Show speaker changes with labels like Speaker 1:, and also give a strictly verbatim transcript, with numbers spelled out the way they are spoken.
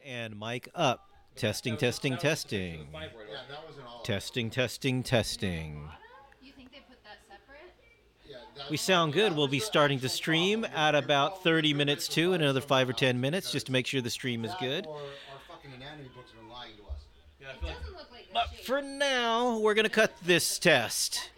Speaker 1: And mic up. Testing, testing, testing.
Speaker 2: Yeah, that wasn't all.
Speaker 1: Testing, testing, testing.
Speaker 3: You think they put that separate?
Speaker 2: Yeah, that-
Speaker 1: We sound good.
Speaker 2: that
Speaker 1: We'll
Speaker 2: was
Speaker 1: be
Speaker 2: their
Speaker 1: starting to
Speaker 2: actual
Speaker 1: stream
Speaker 2: problem.
Speaker 1: at
Speaker 2: Your
Speaker 1: about
Speaker 2: problem-
Speaker 1: thirty
Speaker 2: your
Speaker 1: minutes
Speaker 2: original
Speaker 1: too,
Speaker 2: problem
Speaker 1: another
Speaker 2: was
Speaker 1: five or
Speaker 2: somewhere
Speaker 1: ten
Speaker 2: else,
Speaker 1: minutes, just to make sure the stream is
Speaker 2: that
Speaker 1: good.
Speaker 2: Or our fucking anatomy books have been lying to us.
Speaker 4: Yeah, I
Speaker 3: It
Speaker 4: feel like
Speaker 3: doesn't look like
Speaker 1: But
Speaker 3: the shape.
Speaker 1: for now, we're going to cut this test.